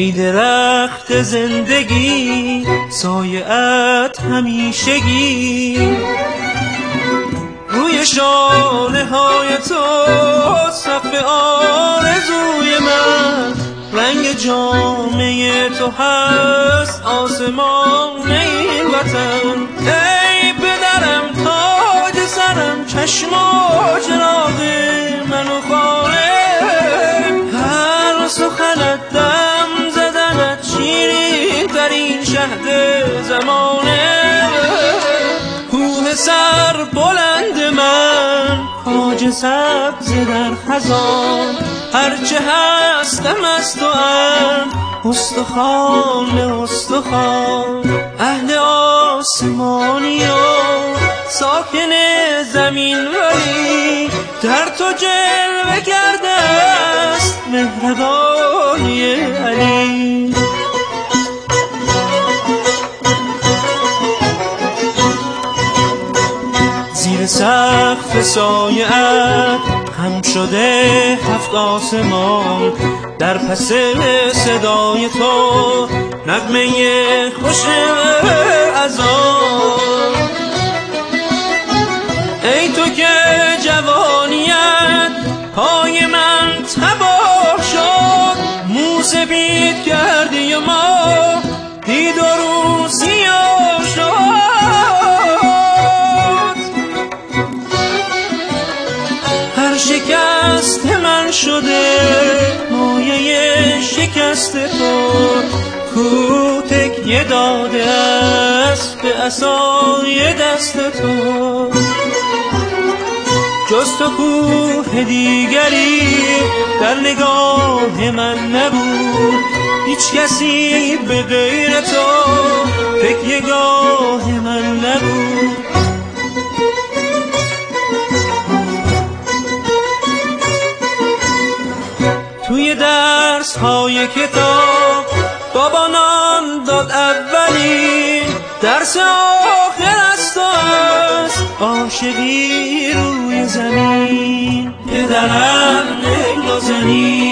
ای درخت زندگی سایه‌ات همیشگی، روی شانه های تو صف آرزوی من، رنگ جامعه تو هست آسمان این وطن. ای پدرم تاج سرم، چشم و چراغ من و خانه، هر سخنت دم زدنت شیرین ترین شهد زمانه. کوه سر بلند من، کاج سبز در خزان، هرچه هستم از تو ام استخوان به استخوان. اهل آسمانی و ساکن زمین، ولی در تو جلوه کرده است مهربانی علی. زیر سقف سایه‌ات هم شده هفت آسمان، در پس صدای تو نغمه خوش اذان. ای تو که جوانیت پای من تباه شد، مو سپید کردی و ما دید و رو سیاه شد. هر شکست من شده مایه شکست تو، کو تکیه داده است به عصای دست تو. جز تو کوه دیگری در نگاه من نبود، هیچ کسی به غیر تو تکیه‌گاه من نبود. توی درس های کتاب بابانان داد اولی، درس آخر از تو است عاشقی روی زمین. پدرم نگذنی